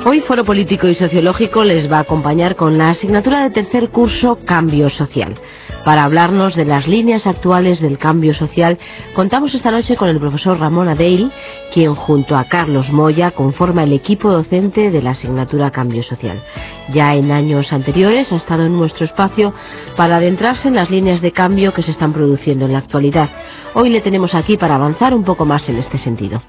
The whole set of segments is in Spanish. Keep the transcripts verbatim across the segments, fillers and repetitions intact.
Hoy Foro Político y Sociológico les va a acompañar con la asignatura de tercer curso Cambio Social. Para hablarnos de las líneas actuales del cambio social, contamos esta noche con el profesor Ramón Adeil, quien junto a Carlos Moya conforma el equipo docente de la asignatura Cambio Social. Ya en años anteriores ha estado en nuestro espacio para adentrarse en las líneas de cambio que se están produciendo en la actualidad. Hoy le tenemos aquí para avanzar un poco más en este sentido.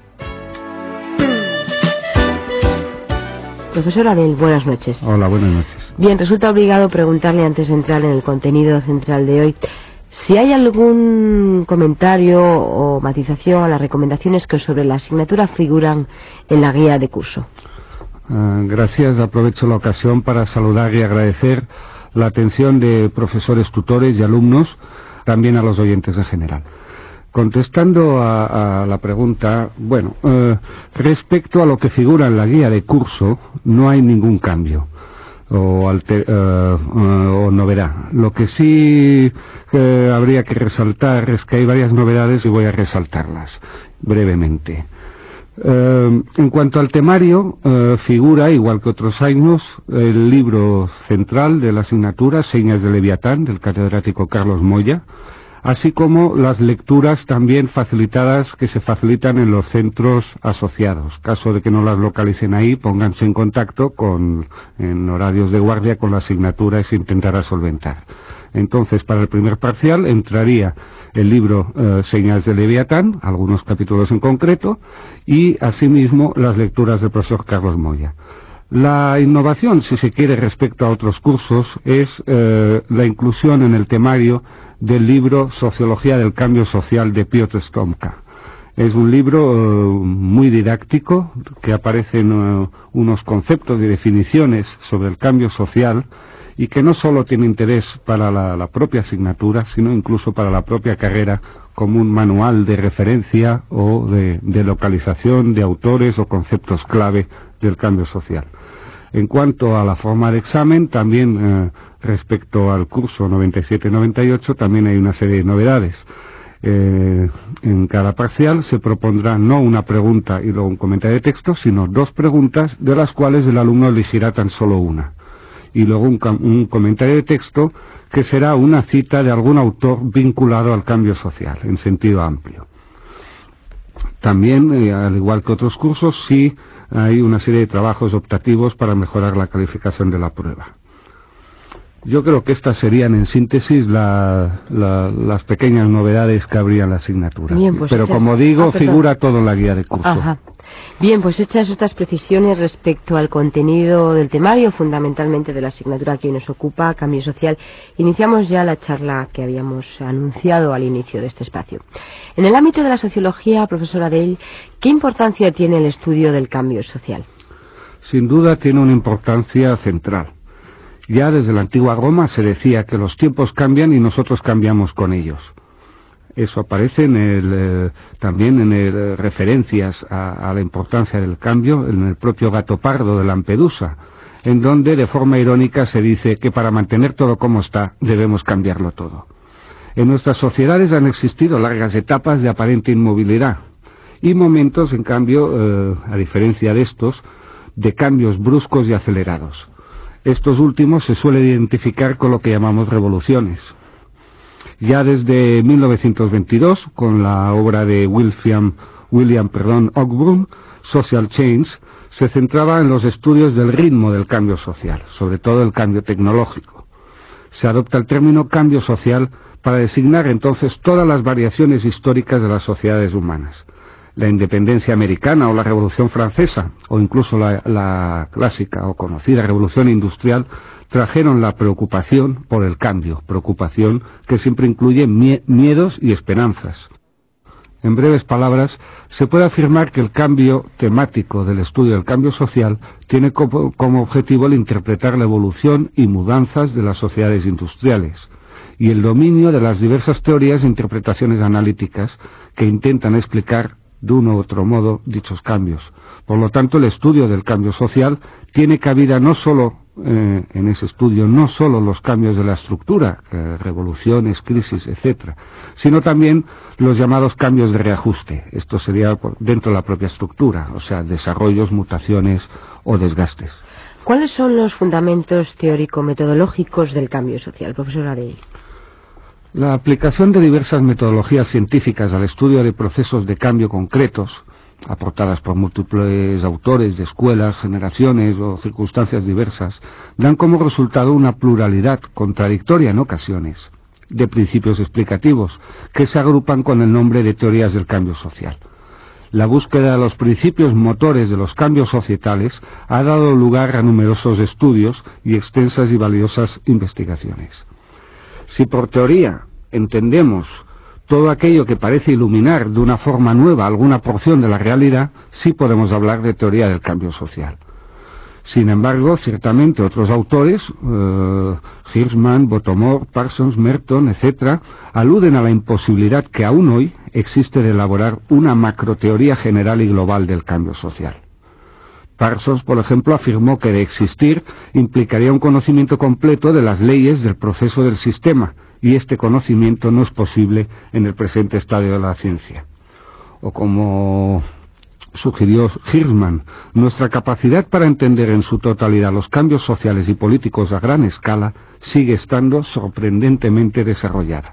Profesor Adeil, buenas noches. Hola, buenas noches. Bien, resulta obligado preguntarle antes de entrar en el contenido central de hoy si hay algún comentario o matización a las recomendaciones que sobre la asignatura figuran en la guía de curso. Uh, gracias. Aprovecho la ocasión para saludar y agradecer la atención de profesores, tutores y alumnos, también a los oyentes en general. Contestando a, a la pregunta, bueno, eh, respecto a lo que figura en la guía de curso, no hay ningún cambio o, alter, eh, eh, o novedad. Lo que sí eh, habría que resaltar es que hay varias novedades y voy a resaltarlas brevemente. Eh, en cuanto al temario, eh, figura, igual que otros años, el libro central de la asignatura, Señas de Leviatán, del catedrático Carlos Moya, así como las lecturas también facilitadas que se facilitan en los centros asociados. Caso de que no las localicen ahí, pónganse en contacto con, en horarios de guardia con la asignatura y se intentará solventar. Entonces, para el primer parcial entraría el libro eh, Señas de Leviatán, algunos capítulos en concreto, y asimismo las lecturas del profesor Carlos Moya. La innovación, si se quiere, respecto a otros cursos, es eh, la inclusión en el temario del libro Sociología del Cambio Social de Piotr Stomka. Es un libro uh, muy didáctico, que aparecen uh, unos conceptos y definiciones sobre el cambio social y que no solo tiene interés para la, la propia asignatura, sino incluso para la propia carrera, como un manual de referencia o de, de localización de autores o conceptos clave del cambio social. En cuanto a la forma de examen, también eh, respecto al curso noventa y siete noventa y ocho, también hay una serie de novedades. Eh, en cada parcial se propondrá no una pregunta y luego un comentario de texto, sino dos preguntas, de las cuales el alumno elegirá tan solo una. Y luego un, un comentario de texto que será una cita de algún autor vinculado al cambio social, en sentido amplio. También, eh, al igual que otros cursos, sí hay una serie de trabajos optativos para mejorar la calificación de la prueba. Yo creo que estas serían, en síntesis, la, la, las pequeñas novedades que habría en la asignatura. Bien, pues Pero, hechas... como digo, ah, figura todo en la guía de curso. Ajá. Bien, pues hechas estas precisiones respecto al contenido del temario, fundamentalmente de la asignatura que hoy nos ocupa, Cambio Social, iniciamos ya la charla que habíamos anunciado al inicio de este espacio. En el ámbito de la sociología, profesor Adeil, ¿qué importancia tiene el estudio del cambio social? Sin duda tiene una importancia central. Ya desde la antigua Roma se decía que los tiempos cambian y nosotros cambiamos con ellos. Eso aparece en el, eh, también en el, eh, referencias a, a la importancia del cambio en el propio Gato Pardo de Lampedusa, en donde de forma irónica se dice que para mantener todo como está debemos cambiarlo todo. En nuestras sociedades han existido largas etapas de aparente inmovilidad y momentos, en cambio, eh, a diferencia de estos, de cambios bruscos y acelerados. Estos últimos se suelen identificar con lo que llamamos revoluciones. Ya desde mil novecientos veintidós, con la obra de William, William perdón, Ogburn, Social Change, se centraba en los estudios del ritmo del cambio social, sobre todo el cambio tecnológico. Se adopta el término cambio social para designar entonces todas las variaciones históricas de las sociedades humanas. La independencia americana o la Revolución Francesa, o incluso la, la clásica o conocida Revolución Industrial, trajeron la preocupación por el cambio, preocupación que siempre incluye mie miedos y esperanzas. En breves palabras, se puede afirmar que el cambio temático del estudio del cambio social tiene como, como objetivo el interpretar la evolución y mudanzas de las sociedades industriales y el dominio de las diversas teorías e interpretaciones analíticas que intentan explicar de uno u otro modo dichos cambios. Por lo tanto, el estudio del cambio social tiene cabida no solo eh, en ese estudio no solo los cambios de la estructura, eh, revoluciones, crisis, etcétera, sino también los llamados cambios de reajuste. Esto sería dentro de la propia estructura, o sea, desarrollos, mutaciones o desgastes. ¿Cuáles son los fundamentos teórico-metodológicos del cambio social, profesor Arey? La aplicación de diversas metodologías científicas al estudio de procesos de cambio concretos, aportadas por múltiples autores de escuelas, generaciones o circunstancias diversas, dan como resultado una pluralidad, contradictoria en ocasiones, de principios explicativos, que se agrupan con el nombre de teorías del cambio social. La búsqueda de los principios motores de los cambios societales ha dado lugar a numerosos estudios y extensas y valiosas investigaciones. Si por teoría entendemos todo aquello que parece iluminar de una forma nueva alguna porción de la realidad, sí podemos hablar de teoría del cambio social. Sin embargo, ciertamente otros autores, eh, Hirschman, Bottomore, Parsons, Merton, etcétera, aluden a la imposibilidad que aún hoy existe de elaborar una macroteoría general y global del cambio social. Parsons, por ejemplo, afirmó que de existir implicaría un conocimiento completo de las leyes del proceso del sistema, y este conocimiento no es posible en el presente estadio de la ciencia. O como sugirió Hirschman, nuestra capacidad para entender en su totalidad los cambios sociales y políticos a gran escala sigue estando sorprendentemente desarrollada.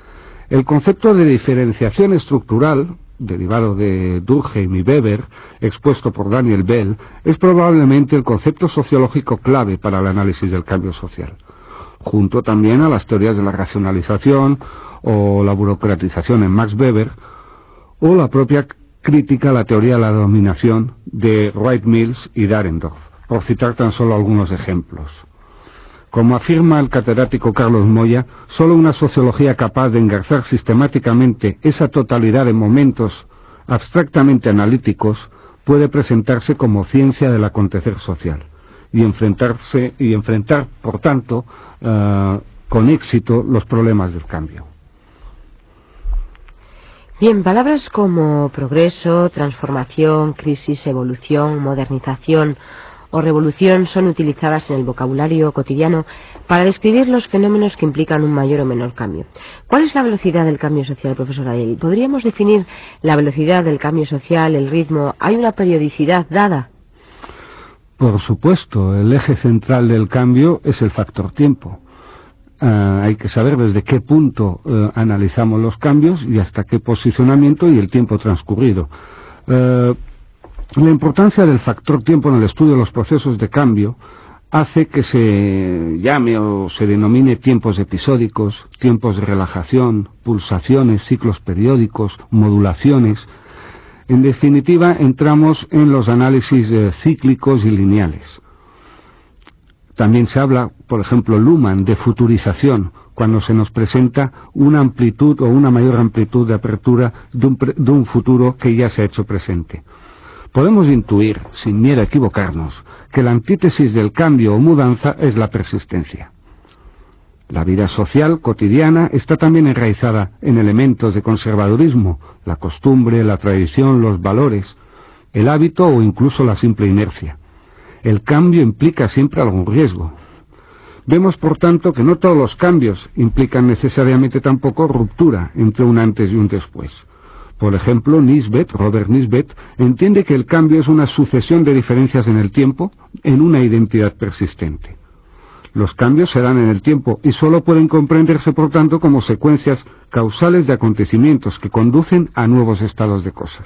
El concepto de diferenciación estructural, derivado de Durkheim y Weber, expuesto por Daniel Bell, es probablemente el concepto sociológico clave para el análisis del cambio social, junto también a las teorías de la racionalización o la burocratización en Max Weber, o la propia crítica a la teoría de la dominación de Wright Mills y Dahrendorf, por citar tan solo algunos ejemplos. Como afirma el catedrático Carlos Moya, solo una sociología capaz de engarzar sistemáticamente esa totalidad de momentos abstractamente analíticos puede presentarse como ciencia del acontecer social y enfrentarse y enfrentar, por tanto, uh, con éxito los problemas del cambio. Bien, palabras como progreso, transformación, crisis, evolución, modernización o revolución son utilizadas en el vocabulario cotidiano para describir los fenómenos que implican un mayor o menor cambio. ¿Cuál es la velocidad del cambio social, profesor Arey? ¿Podríamos definir la velocidad del cambio social, el ritmo? ¿Hay una periodicidad dada? Por supuesto, el eje central del cambio es el factor tiempo. Uh, hay que saber desde qué punto uh, analizamos los cambios y hasta qué posicionamiento y el tiempo transcurrido. Uh, La importancia del factor tiempo en el estudio de los procesos de cambio hace que se llame o se denomine tiempos episódicos, tiempos de relajación, pulsaciones, ciclos periódicos, modulaciones. En definitiva, entramos en los análisis eh, cíclicos y lineales. También se habla, por ejemplo, Luhmann, de futurización, cuando se nos presenta una amplitud o una mayor amplitud de apertura de un, pre- de un futuro que ya se ha hecho presente. Podemos intuir, sin miedo a equivocarnos, que la antítesis del cambio o mudanza es la persistencia. La vida social cotidiana está también enraizada en elementos de conservadurismo, la costumbre, la tradición, los valores, el hábito o incluso la simple inercia. El cambio implica siempre algún riesgo. Vemos, por tanto, que no todos los cambios implican necesariamente tampoco ruptura entre un antes y un después. Por ejemplo, Nisbet, Robert Nisbet, entiende que el cambio es una sucesión de diferencias en el tiempo en una identidad persistente. Los cambios se dan en el tiempo y solo pueden comprenderse, por tanto, como secuencias causales de acontecimientos que conducen a nuevos estados de cosas.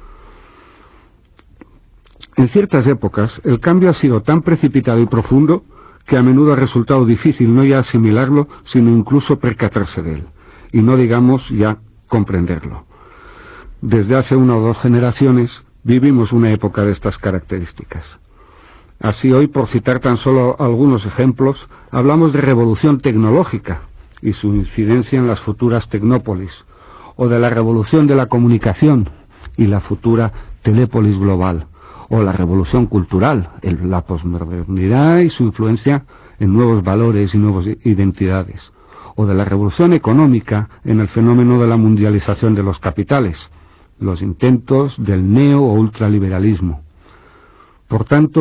En ciertas épocas, el cambio ha sido tan precipitado y profundo que a menudo ha resultado difícil no ya asimilarlo, sino incluso percatarse de él, y no digamos ya comprenderlo. Desde hace una o dos generaciones vivimos una época de estas características. Así hoy, por citar tan solo algunos ejemplos, hablamos de revolución tecnológica y su incidencia en las futuras tecnópolis, o de la revolución de la comunicación y la futura telépolis global, o la revolución cultural, el, la posmodernidad y su influencia en nuevos valores y nuevas identidades, o de la revolución económica en el fenómeno de la mundialización de los capitales, los intentos del neo o ultraliberalismo. Por tanto,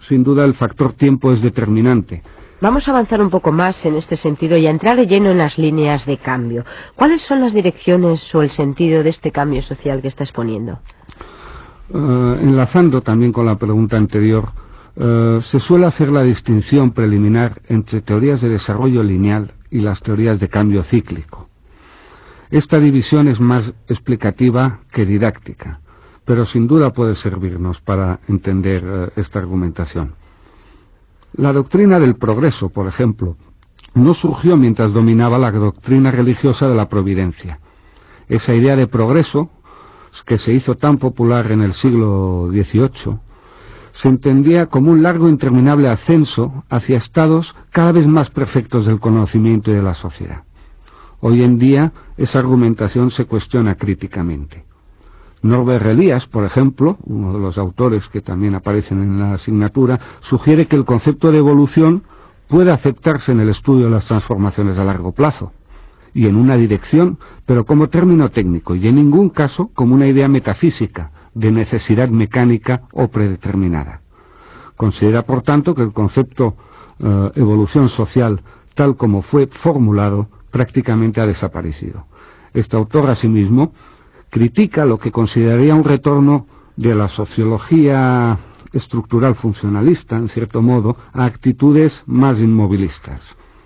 sin duda el factor tiempo es determinante. Vamos a avanzar un poco más en este sentido y a entrar de lleno en las líneas de cambio. ¿Cuáles son las direcciones o el sentido de este cambio social que está exponiendo? Uh, enlazando también con la pregunta anterior, uh, se suele hacer la distinción preliminar entre teorías de desarrollo lineal y las teorías de cambio cíclico. Esta división es más explicativa que didáctica, pero sin duda puede servirnos para entender uh, esta argumentación. La doctrina del progreso, por ejemplo, no surgió mientras dominaba la doctrina religiosa de la providencia. Esa idea de progreso, que se hizo tan popular en el siglo dieciocho, se entendía como un largo e interminable ascenso hacia estados cada vez más perfectos del conocimiento y de la sociedad. Hoy en día, esa argumentación se cuestiona críticamente. Norbert Elias, por ejemplo, uno de los autores que también aparecen en la asignatura, sugiere que el concepto de evolución puede aceptarse en el estudio de las transformaciones a largo plazo y en una dirección, pero como término técnico y en ningún caso como una idea metafísica de necesidad mecánica o predeterminada. Considera, por tanto, que el concepto eh, evolución social, tal como fue formulado, prácticamente ha desaparecido. Este autor, asimismo, critica lo que consideraría un retorno de la sociología estructural funcionalista, en cierto modo, a actitudes más inmovilistas.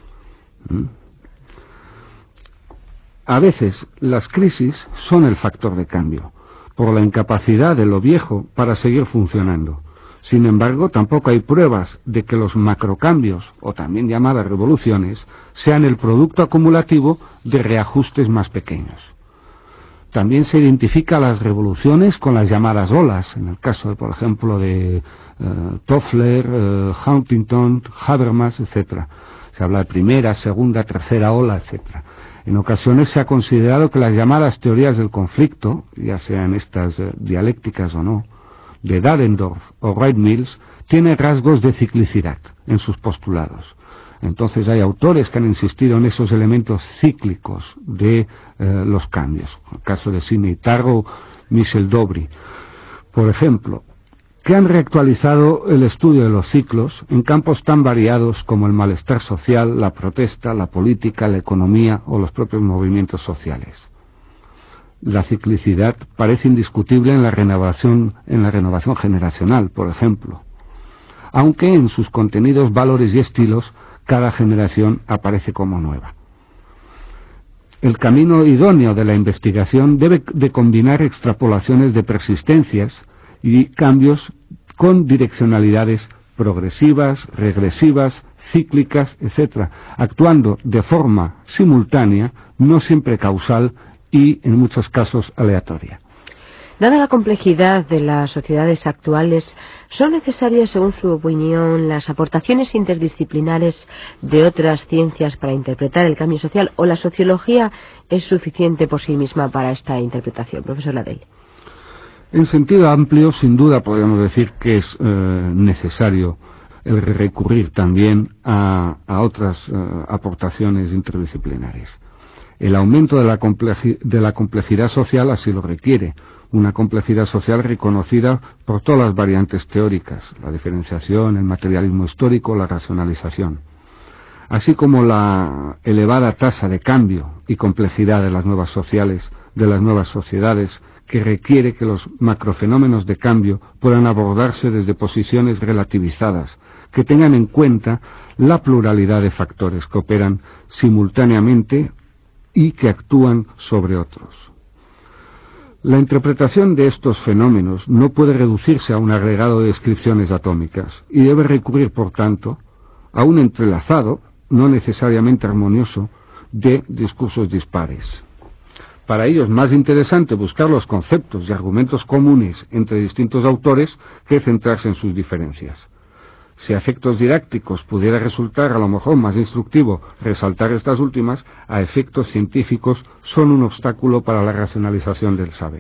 A veces las crisis son el factor de cambio, por la incapacidad de lo viejo para seguir funcionando. Sin embargo, tampoco hay pruebas de que los macrocambios, o también llamadas revoluciones, sean el producto acumulativo de reajustes más pequeños. También se identifica las revoluciones con las llamadas olas, en el caso, de, por ejemplo, de uh, Toffler, uh, Huntington, Habermas, etcétera. Se habla de primera, segunda, tercera ola, etcétera. En ocasiones se ha considerado que las llamadas teorías del conflicto, ya sean estas uh, dialécticas o no, de Dahrendorf o Wright-Mills, tienen rasgos de ciclicidad en sus postulados. Entonces hay autores que han insistido en esos elementos cíclicos de eh, los cambios. El caso de Sidney Tarrow, Michel Dobry, por ejemplo, que han reactualizado el estudio de los ciclos en campos tan variados como el malestar social, la protesta, la política, la economía o los propios movimientos sociales. La ciclicidad parece indiscutible en la renovación, en la renovación generacional, por ejemplo, aunque en sus contenidos, valores y estilos cada generación aparece como nueva. El camino idóneo de la investigación debe de combinar extrapolaciones de persistencias y cambios con direccionalidades progresivas, regresivas, cíclicas, etcétera, actuando de forma simultánea, no siempre causal y, en muchos casos, aleatoria. Dada la complejidad de las sociedades actuales, ¿son necesarias, según su opinión, las aportaciones interdisciplinares de otras ciencias para interpretar el cambio social, o la sociología es suficiente por sí misma para esta interpretación? Profesor Ladell. En sentido amplio, sin duda podríamos decir que es eh, necesario el recurrir también a, a otras eh, aportaciones interdisciplinares. El aumento de la, complejidad, de la complejidad social así lo requiere. Una complejidad social reconocida por todas las variantes teóricas, la diferenciación, el materialismo histórico, la racionalización, así como la elevada tasa de cambio y complejidad de las nuevas sociales, de las nuevas sociedades, que requiere que los macrofenómenos de cambio puedan abordarse desde posiciones relativizadas, que tengan en cuenta la pluralidad de factores que operan simultáneamente y que actúan sobre otros. La interpretación de estos fenómenos no puede reducirse a un agregado de descripciones atómicas y debe recurrir, por tanto, a un entrelazado, no necesariamente armonioso, de discursos dispares. Para ello es más interesante buscar los conceptos y argumentos comunes entre distintos autores que centrarse en sus diferencias. Si a efectos didácticos pudiera resultar a lo mejor más instructivo resaltar estas últimas, a efectos científicos son un obstáculo para la racionalización del saber.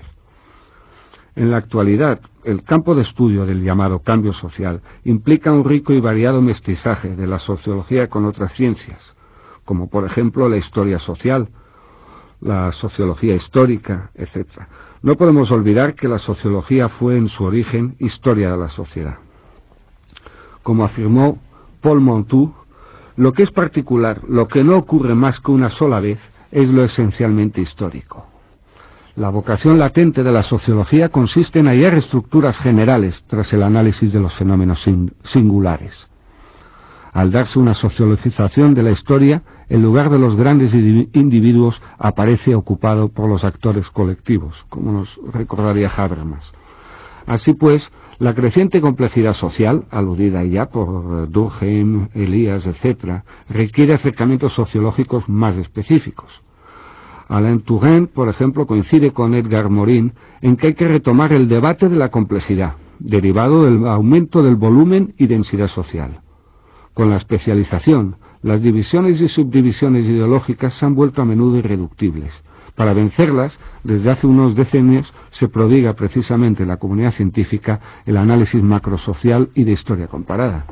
En la actualidad, el campo de estudio del llamado cambio social implica un rico y variado mestizaje de la sociología con otras ciencias, como por ejemplo la historia social, la sociología histórica, etcétera. No podemos olvidar que la sociología fue en su origen historia de la sociedad. Como afirmó Paul Montoux, lo que es particular, lo que no ocurre más que una sola vez, es lo esencialmente histórico. La vocación latente de la sociología consiste en hallar estructuras generales tras el análisis de los fenómenos singulares. Al darse una sociologización de la historia, el lugar de los grandes individuos aparece ocupado por los actores colectivos, como nos recordaría Habermas. Así pues, la creciente complejidad social, aludida ya por Durkheim, Elias, etcétera, requiere acercamientos sociológicos más específicos. Alain Touraine, por ejemplo, coincide con Edgar Morin en que hay que retomar el debate de la complejidad, derivado del aumento del volumen y densidad social. Con la especialización, las divisiones y subdivisiones ideológicas se han vuelto a menudo irreductibles. Para vencerlas, desde hace unos decenios, se prodiga precisamente en la comunidad científica el análisis macrosocial y de historia comparada.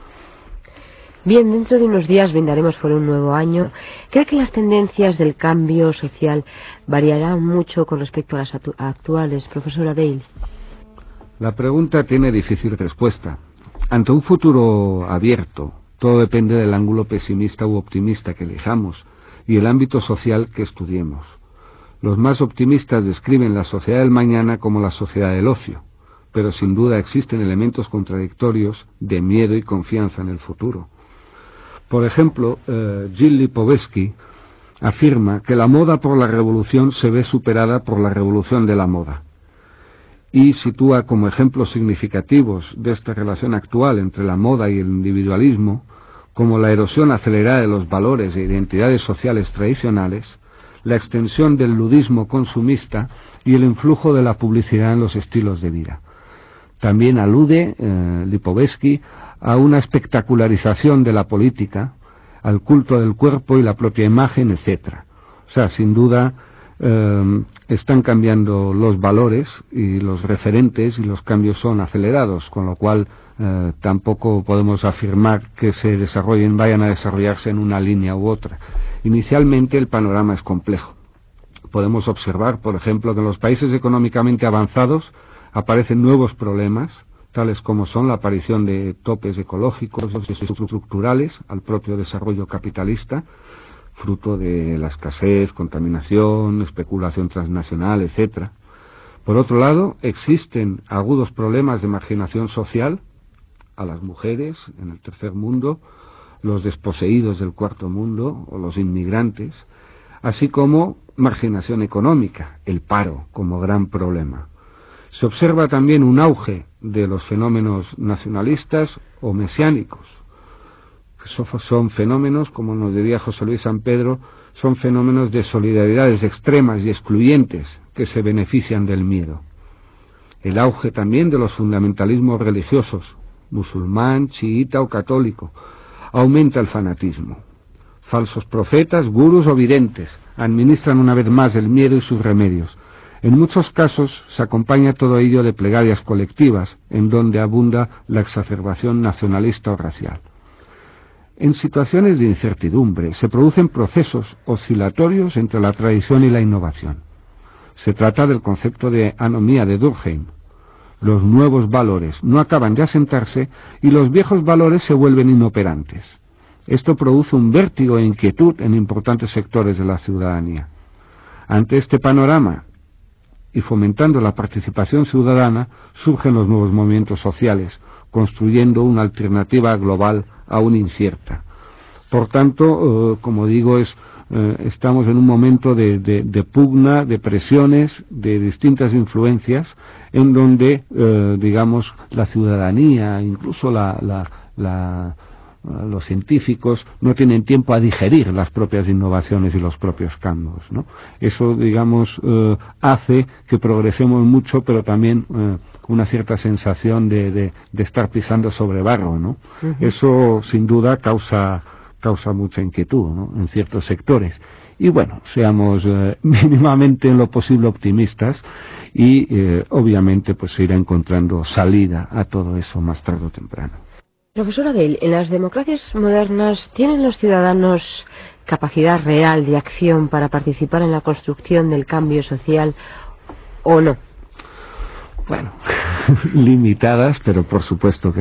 Bien, dentro de unos días brindaremos por un nuevo año. ¿Cree que las tendencias del cambio social variarán mucho con respecto a las actuales, profesora Dale? La pregunta tiene difícil respuesta. Ante un futuro abierto, todo depende del ángulo pesimista u optimista que elijamos y el ámbito social que estudiemos. Los más optimistas describen la sociedad del mañana como la sociedad del ocio, pero sin duda existen elementos contradictorios de miedo y confianza en el futuro. Por ejemplo, eh, Gilles Lipovetsky afirma que la moda por la revolución se ve superada por la revolución de la moda y sitúa como ejemplos significativos de esta relación actual entre la moda y el individualismo como la erosión acelerada de los valores e identidades sociales tradicionales, la extensión del ludismo consumista y el influjo de la publicidad en los estilos de vida. También alude eh, Lipovetsky a una espectacularización de la política, al culto del cuerpo y la propia imagen, etcétera. O sea, sin duda eh, están cambiando los valores y los referentes y los cambios son acelerados, con lo cual eh, tampoco podemos afirmar que se desarrollen, vayan a desarrollarse en una línea u otra. Inicialmente el panorama es complejo. Podemos observar, por ejemplo, que en los países económicamente avanzados aparecen nuevos problemas, tales como son la aparición de topes ecológicos estructurales al propio desarrollo capitalista, fruto de la escasez, contaminación, especulación transnacional, etcétera. Por otro lado, existen agudos problemas de marginación social a las mujeres en el tercer mundo, los desposeídos del cuarto mundo o los inmigrantes, así como marginación económica, el paro como gran problema. Se observa también un auge de los fenómenos nacionalistas o mesiánicos. Son fenómenos, como nos diría José Luis San Pedro, son fenómenos de solidaridades extremas y excluyentes que se benefician del miedo. El auge también de los fundamentalismos religiosos, musulmán, chiita o católico, aumenta el fanatismo. Falsos profetas, gurús o videntes administran una vez más el miedo y sus remedios. En muchos casos se acompaña todo ello de plegarias colectivas, en donde abunda la exacerbación nacionalista o racial. En situaciones de incertidumbre se producen procesos oscilatorios entre la tradición y la innovación. Se trata del concepto de anomía de Durkheim. Los nuevos valores no acaban de asentarse y los viejos valores se vuelven inoperantes. Esto produce un vértigo e inquietud en importantes sectores de la ciudadanía. Ante este panorama, y fomentando la participación ciudadana, surgen los nuevos movimientos sociales, construyendo una alternativa global aún incierta. Por tanto, eh, como digo, es, eh, estamos en un momento de, de, de pugna, de presiones, de distintas influencias, en donde, eh, digamos, la ciudadanía, incluso la, la, la los científicos no tienen tiempo a digerir las propias innovaciones y los propios cambios, ¿no? Eso, digamos, eh, hace que progresemos mucho, pero también eh, una cierta sensación de, de, de estar pisando sobre barro, ¿no? Uh-huh. Eso, sin duda, causa, causa mucha inquietud, ¿no?, en ciertos sectores. Y bueno, seamos eh, mínimamente en lo posible optimistas y, eh, obviamente, pues se irá encontrando salida a todo eso más tarde o temprano. Profesora Dale, ¿en las democracias modernas tienen los ciudadanos capacidad real de acción para participar en la construcción del cambio social o no? Bueno, limitadas, pero por supuesto que,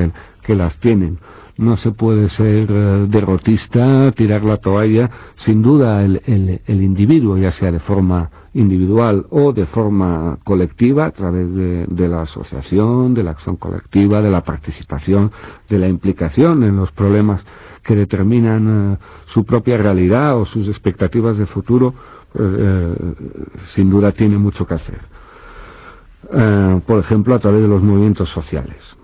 que las tienen. No se puede ser eh, derrotista, tirar la toalla. Sin duda el, el, el individuo, ya sea de forma individual o de forma colectiva, a través de, de la asociación, de la acción colectiva, de la participación, de la implicación en los problemas que determinan eh, su propia realidad o sus expectativas de futuro, eh, sin duda tiene mucho que hacer. Eh, por ejemplo, a través de los movimientos sociales.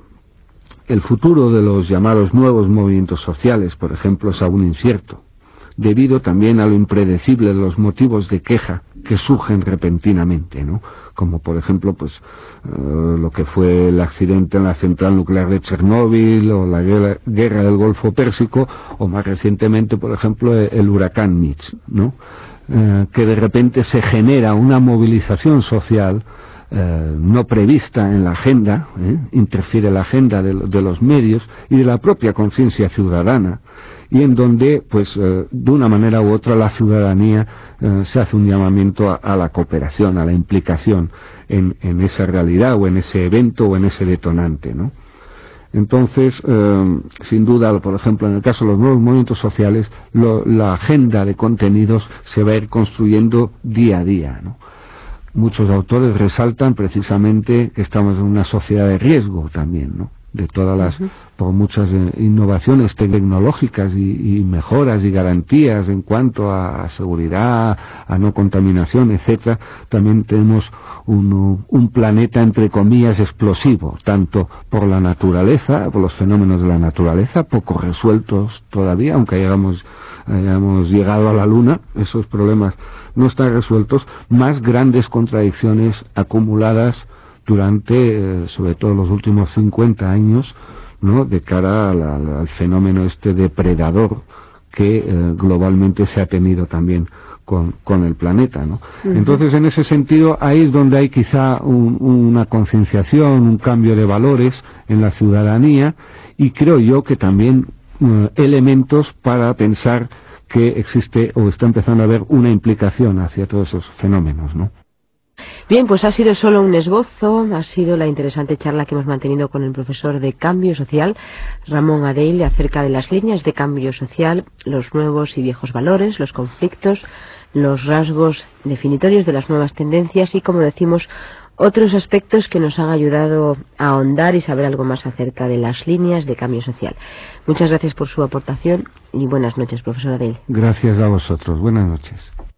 El futuro de los llamados nuevos movimientos sociales, por ejemplo, es aún incierto, debido también a lo impredecible de los motivos de queja que surgen repentinamente, ¿no? Como por ejemplo, pues uh, lo que fue el accidente en la central nuclear de Chernóbil, o la guerra, guerra del Golfo Pérsico, o más recientemente, por ejemplo, el, el huracán Mitch, ¿no? Uh, que de repente se genera una movilización social Eh, no prevista en la agenda, ¿eh? interfiere la agenda de, de los medios y de la propia conciencia ciudadana, y en donde, pues, eh, de una manera u otra, la ciudadanía eh, se hace un llamamiento a, a la cooperación, a la implicación en, en esa realidad o en ese evento o en ese detonante, ¿no? Entonces, eh, sin duda, por ejemplo, en el caso de los nuevos movimientos sociales, lo, la agenda de contenidos se va a ir construyendo día a día, ¿no? Muchos autores resaltan precisamente que estamos en una sociedad de riesgo también, ¿no? De todas las, uh-huh. por muchas eh, innovaciones tecnológicas y, y mejoras y garantías en cuanto a, a seguridad, a no contaminación, etcétera, también tenemos un, un planeta entre comillas explosivo, tanto por la naturaleza, por los fenómenos de la naturaleza, poco resueltos todavía, aunque hayamos, hayamos llegado a la luna, esos problemas no están resueltos, más grandes contradicciones acumuladas durante, eh, sobre todo los últimos cincuenta años, ¿no? De cara a la, al fenómeno este depredador que eh, globalmente se ha tenido también con, con el planeta, ¿no? Uh-huh. Entonces, en ese sentido, ahí es donde hay quizá un, una concienciación, un cambio de valores en la ciudadanía, y creo yo que también uh, elementos para pensar que existe o está empezando a haber una implicación hacia todos esos fenómenos, ¿no? Bien, pues ha sido solo un esbozo, ha sido la interesante charla que hemos mantenido con el profesor de Cambio Social, Ramón Adell, acerca de las líneas de cambio social, los nuevos y viejos valores, los conflictos, los rasgos definitorios de las nuevas tendencias y, como decimos, otros aspectos que nos han ayudado a ahondar y saber algo más acerca de las líneas de cambio social. Muchas gracias por su aportación y buenas noches, profesor Adell. Gracias a vosotros. Buenas noches.